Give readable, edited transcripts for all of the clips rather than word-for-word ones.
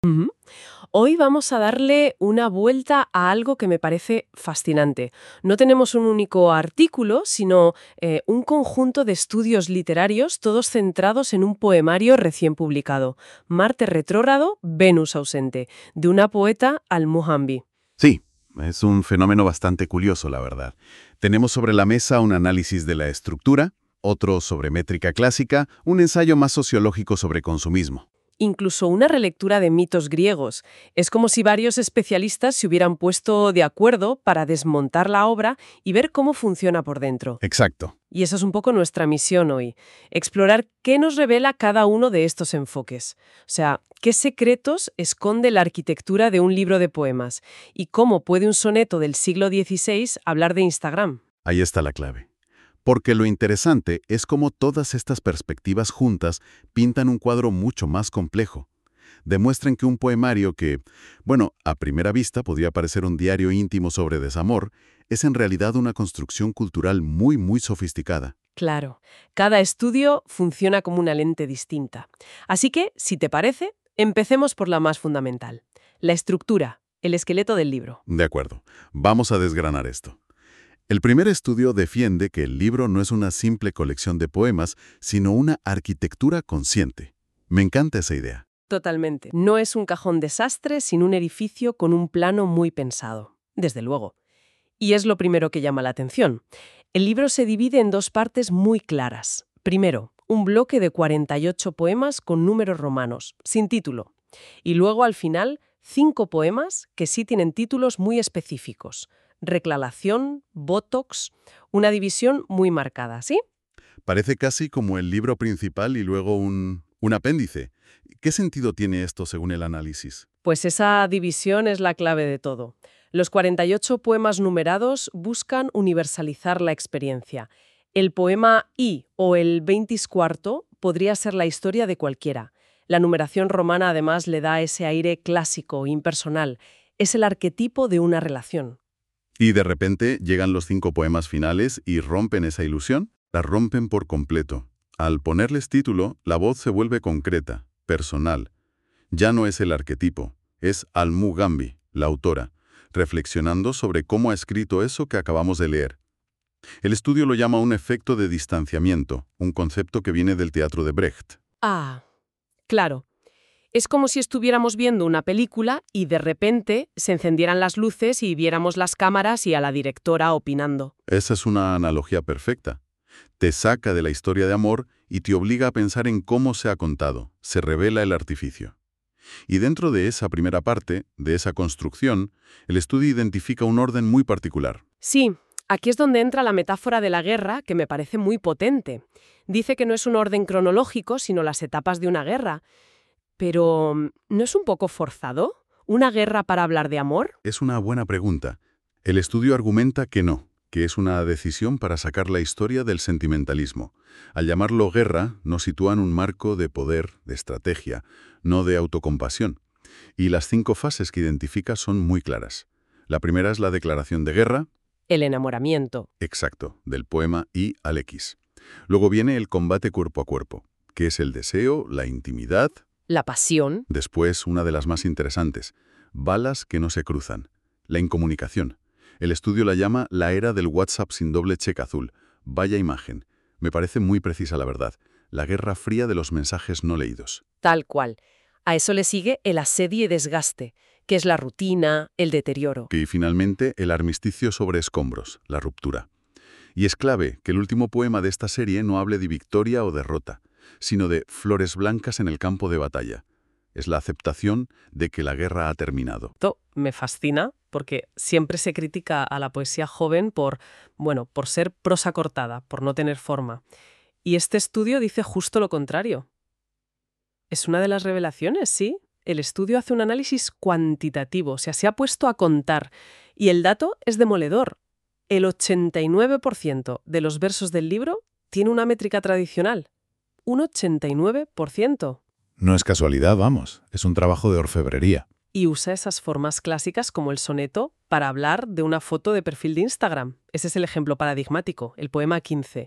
Ujú. Hoy vamos a darle una vuelta a algo que me parece fascinante. No tenemos un único artículo, sino un conjunto de estudios literarios, todos centrados en un poemario recién publicado, Marte retrógrado, Venus ausente, de una poeta al-Muhanbi. Sí, es un fenómeno bastante curioso, la verdad. Tenemos sobre la mesa un análisis de la estructura, otro sobre métrica clásica, un ensayo más sociológico sobre consumismo. Incluso una relectura de mitos griegos. Es como si varios especialistas se hubieran puesto de acuerdo para desmontar la obra y ver cómo funciona por dentro. Exacto. Y esa es un poco nuestra misión hoy, explorar qué nos revela cada uno de estos enfoques. O sea, qué secretos esconde la arquitectura de un libro de poemas y cómo puede un soneto del siglo XVI hablar de Instagram. Ahí está la clave. Porque lo interesante es cómo todas estas perspectivas juntas pintan un cuadro mucho más complejo. Demuestran que un poemario que, bueno, a primera vista podría parecer un diario íntimo sobre desamor, es en realidad una construcción cultural muy sofisticada. Claro, cada estudio funciona como una lente distinta. Así que, si te parece, empecemos por la más fundamental, la estructura, el esqueleto del libro. De acuerdo, vamos a desgranar esto. El primer estudio defiende que el libro no es una simple colección de poemas, sino una arquitectura consciente. Me encanta esa idea. Totalmente. No es un cajón desastre, sino un edificio con un plano muy pensado. Desde luego. Y es lo primero que llama la atención. El libro se divide en dos partes muy claras. Primero, un bloque de 48 poemas con números romanos, sin título. Y luego, al final, 5 poemas que sí tienen títulos muy específicos. Reclamación, Botox, una división muy marcada, ¿sí? Parece casi como el libro principal y luego un apéndice. ¿Qué sentido tiene esto según el análisis? Pues esa división es la clave de todo. Los 48 poemas numerados buscan universalizar la experiencia. El poema I o el 24 podría ser la historia de cualquiera. La numeración romana además le da ese aire clásico, impersonal. Es el arquetipo de una relación. Y de repente llegan los 5 poemas finales y rompen esa ilusión. La rompen por completo. Al ponerles título, la voz se vuelve concreta, personal. Ya no es el arquetipo, es Al-Mugambi, la autora, reflexionando sobre cómo ha escrito eso que acabamos de leer. El estudio lo llama un efecto de distanciamiento, un concepto que viene del teatro de Brecht. Ah, claro. Es como si estuviéramos viendo una película y de repente se encendieran las luces y viéramos las cámaras y a la directora opinando. Esa es una analogía perfecta. Te saca de la historia de amor y te obliga a pensar en cómo se ha contado, se revela el artificio. Y dentro de esa primera parte, de esa construcción, el estudio identifica un orden muy particular. Sí, aquí es donde entra la metáfora de la guerra, que me parece muy potente. Dice que no es un orden cronológico, sino las etapas de una guerra. Pero, ¿no es un poco forzado? ¿Una guerra para hablar de amor? Es una buena pregunta. El estudio argumenta que no, que es una decisión para sacar la historia del sentimentalismo. Al llamarlo guerra, nos sitúa en un marco de poder, de estrategia, no de autocompasión. Y las 5 fases que identifica son muy claras. La primera es la declaración de guerra, El enamoramiento. exacto, del poema I al X. Luego viene el combate cuerpo a cuerpo, que es el deseo, la intimidad. La pasión. Después, una de las más interesantes, balas que no se cruzan, la incomunicación. El estudio la llama la era del WhatsApp sin doble check azul. Vaya imagen. Me parece muy precisa la verdad. La guerra fría de los mensajes no leídos. Tal cual. A eso le sigue el asedio y desgaste, que es la rutina, el deterioro. Y finalmente, el armisticio sobre escombros, la ruptura. Y es clave que el último poema de esta serie no hable de victoria o derrota, sino de flores blancas en el campo de batalla. Es la aceptación de que la guerra ha terminado. Esto me fascina porque siempre se critica a la poesía joven por ser prosa cortada, por no tener forma. Y este estudio dice justo lo contrario. Es una de las revelaciones, sí. El estudio hace un análisis cuantitativo, o sea, se ha puesto a contar. Y el dato es demoledor. El 89% de los versos del libro tiene una métrica tradicional. Un 89%. No es casualidad, vamos, es un trabajo de orfebrería. Y usa esas formas clásicas como el soneto para hablar de una foto de perfil de Instagram. Ese es el ejemplo paradigmático, el poema 15.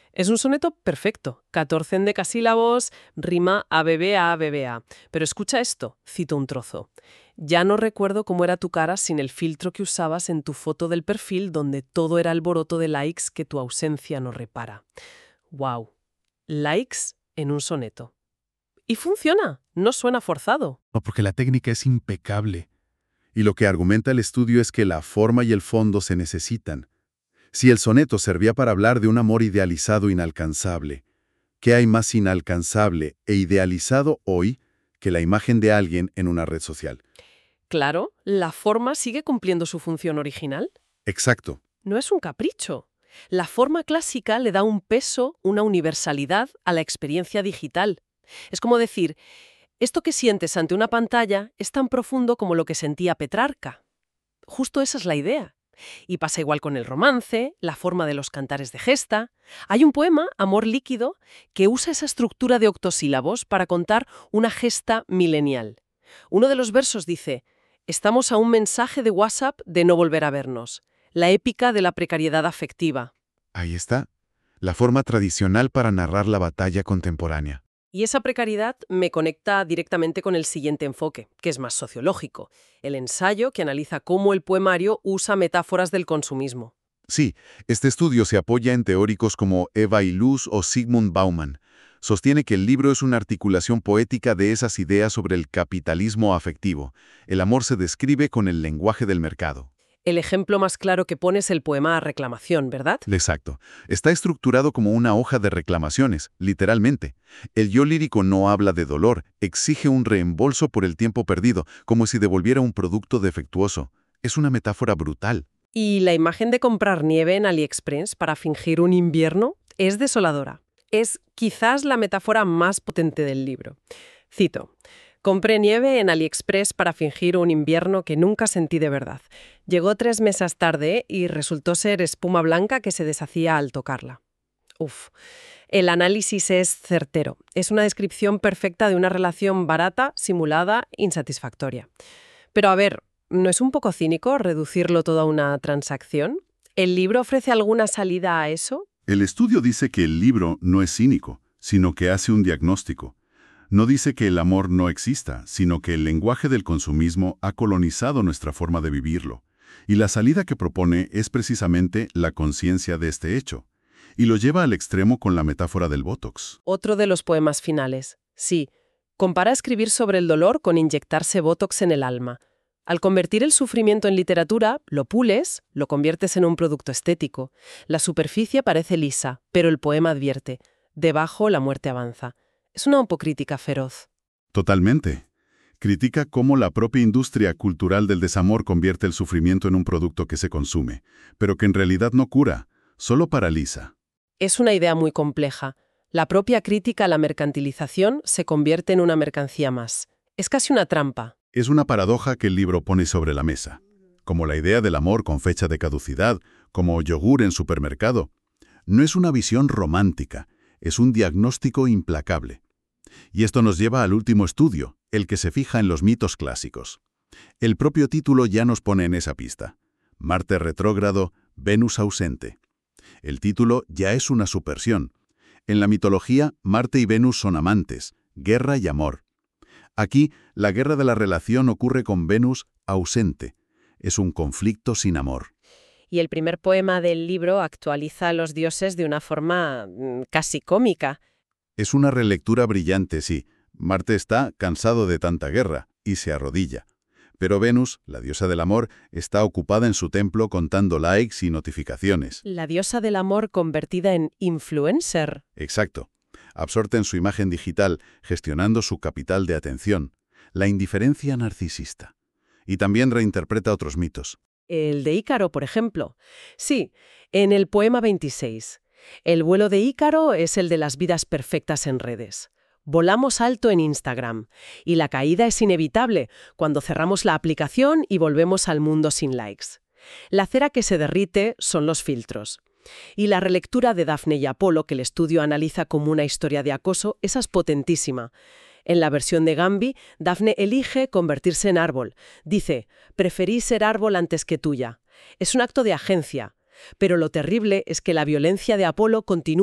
Es un soneto perfecto, 14 endecasílabos, rima ABBA, ABBA. Pero escucha esto, cito un trozo. Ya no recuerdo cómo era tu cara sin el filtro que usabas en tu foto del perfil donde todo era alboroto de likes que tu ausencia no repara. ¡Wow! Likes en un soneto. Y funciona, no suena forzado. No, porque la técnica es impecable. Y lo que argumenta el estudio es que la forma y el fondo se necesitan. Si el soneto servía para hablar de un amor idealizado inalcanzable, ¿qué hay más inalcanzable e idealizado hoy que la imagen de alguien en una red social? Claro, la forma sigue cumpliendo su función original. Exacto. No es un capricho. La forma clásica le da un peso, una universalidad a la experiencia digital. Es como decir, esto que sientes ante una pantalla es tan profundo como lo que sentía Petrarca. Justo esa es la idea. Y pasa igual con el romance, la forma de los cantares de gesta. Hay un poema, Amor líquido, que usa esa estructura de octosílabos para contar una gesta milenial. Uno de los versos dice, estamos a un mensaje de WhatsApp de no volver a vernos. La épica de la precariedad afectiva. Ahí está. La forma tradicional para narrar la batalla contemporánea. Y esa precariedad me conecta directamente con el siguiente enfoque, que es más sociológico, el ensayo que analiza cómo el poemario usa metáforas del consumismo. Sí, este estudio se apoya en teóricos como Eva Illouz o Zygmunt Bauman. Sostiene que el libro es una articulación poética de esas ideas sobre el capitalismo afectivo. El amor se describe con el lenguaje del mercado. El ejemplo más claro que pone es el poema Reclamación, ¿verdad? Exacto. Está estructurado como una hoja de reclamaciones, literalmente. El yo lírico no habla de dolor, exige un reembolso por el tiempo perdido, como si devolviera un producto defectuoso. Es una metáfora brutal. Y la imagen de comprar nieve en AliExpress para fingir un invierno es desoladora. Es quizás la metáfora más potente del libro. Cito. Compré nieve en AliExpress para fingir un invierno que nunca sentí de verdad. Llegó 3 meses tarde y resultó ser espuma blanca que se deshacía al tocarla. Uf. El análisis es certero. Es una descripción perfecta de una relación barata, simulada, insatisfactoria. Pero a ver, ¿no es un poco cínico reducirlo todo a una transacción? ¿El libro ofrece alguna salida a eso? El estudio dice que el libro no es cínico, sino que hace un diagnóstico. No dice que el amor no exista, sino que el lenguaje del consumismo ha colonizado nuestra forma de vivirlo. Y la salida que propone es precisamente la conciencia de este hecho. Y lo lleva al extremo con la metáfora del Botox. Otro de los poemas finales. Sí, compara escribir sobre el dolor con inyectarse Botox en el alma. Al convertir el sufrimiento en literatura, lo pules, lo conviertes en un producto estético. La superficie parece lisa, pero el poema advierte, debajo la muerte avanza. Es una autocrítica feroz. Totalmente. Critica cómo la propia industria cultural del desamor convierte el sufrimiento en un producto que se consume, pero que en realidad no cura, solo paraliza. Es una idea muy compleja. La propia crítica a la mercantilización se convierte en una mercancía más. Es casi una trampa. Es una paradoja que el libro pone sobre la mesa, como la idea del amor con fecha de caducidad, como yogur en supermercado. No es una visión romántica, es un diagnóstico implacable. Y esto nos lleva al último estudio, el que se fija en los mitos clásicos. El propio título ya nos pone en esa pista. Marte retrógrado, Venus ausente. El título ya es una subversión. En la mitología, Marte y Venus son amantes, guerra y amor. Aquí, la guerra de la relación ocurre con Venus ausente. Es un conflicto sin amor. Y el primer poema del libro actualiza a los dioses de una forma casi cómica. Es una relectura brillante, sí. Marte está cansado de tanta guerra y se arrodilla. Pero Venus, la diosa del amor, está ocupada en su templo contando likes y notificaciones. La diosa del amor convertida en influencer. Exacto. Absorta en su imagen digital, gestionando su capital de atención. La indiferencia narcisista. Y también reinterpreta otros mitos. El de Ícaro, por ejemplo. Sí, en el poema 26. El vuelo de Ícaro es el de las vidas perfectas en redes. Volamos alto en Instagram. Y la caída es inevitable cuando cerramos la aplicación y volvemos al mundo sin likes. La cera que se derrite son los filtros. Y la relectura de Dafne y Apolo, que el estudio analiza como una historia de acoso, esa es potentísima. En la versión de Gambi, Dafne elige convertirse en árbol. Dice, preferí ser árbol antes que tuya. Es un acto de agencia. Pero lo terrible es que la violencia de Apolo continúa.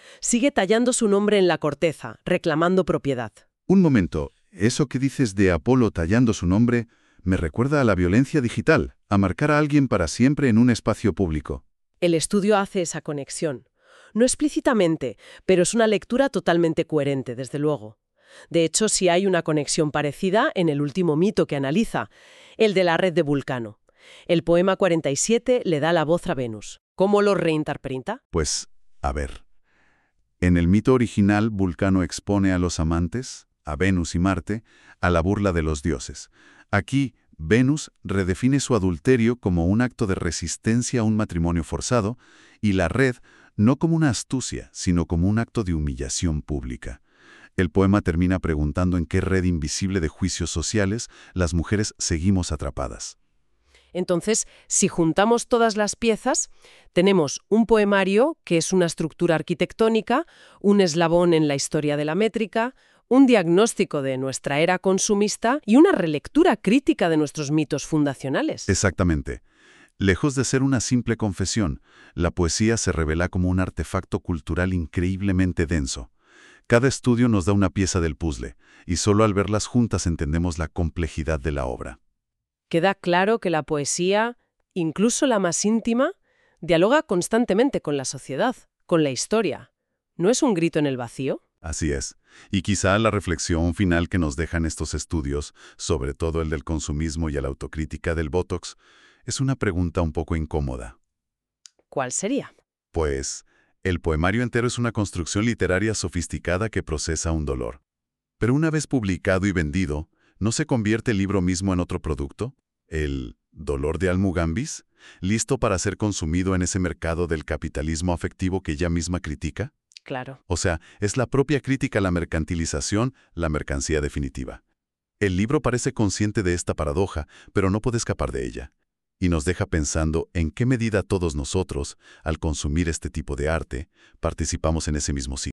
Sigue tallando su nombre en la corteza, reclamando propiedad. Un momento, eso que dices de Apolo tallando su nombre me recuerda a la violencia digital, a marcar a alguien para siempre en un espacio público. El estudio hace esa conexión. No explícitamente, pero es una lectura totalmente coherente, desde luego. De hecho, sí hay una conexión parecida en el último mito que analiza, el de la red de Vulcano. El poema 47 le da la voz a Venus. ¿Cómo lo reinterpreta? Pues, a ver. En el mito original, Vulcano expone a los amantes, a Venus y Marte, a la burla de los dioses. Aquí, Venus redefine su adulterio como un acto de resistencia a un matrimonio forzado y la red no como una astucia, sino como un acto de humillación pública. El poema termina preguntando en qué red invisible de juicios sociales las mujeres seguimos atrapadas. Entonces, si juntamos todas las piezas, tenemos un poemario que es una estructura arquitectónica, un eslabón en la historia de la métrica, un diagnóstico de nuestra era consumista y una relectura crítica de nuestros mitos fundacionales. Exactamente. Lejos de ser una simple confesión, la poesía se revela como un artefacto cultural increíblemente denso. Cada estudio nos da una pieza del puzzle, y solo al verlas juntas entendemos la complejidad de la obra. Queda claro que la poesía, incluso la más íntima, dialoga constantemente con la sociedad, con la historia. ¿No es un grito en el vacío? Así es. Y quizá la reflexión final que nos dejan estos estudios, sobre todo el del consumismo y la autocrítica del Botox, es una pregunta un poco incómoda. ¿Cuál sería? Pues, el poemario entero es una construcción literaria sofisticada que procesa un dolor. Pero una vez publicado y vendido, ¿no se convierte el libro mismo en otro producto? ¿El dolor de Almugambis? ¿Listo para ser consumido en ese mercado del capitalismo afectivo que ella misma critica? Claro. O sea, es la propia crítica a la mercantilización, la mercancía definitiva. El libro parece consciente de esta paradoja, pero no puede escapar de ella. Y nos deja pensando en qué medida todos nosotros, al consumir este tipo de arte, participamos en ese mismo ciclo.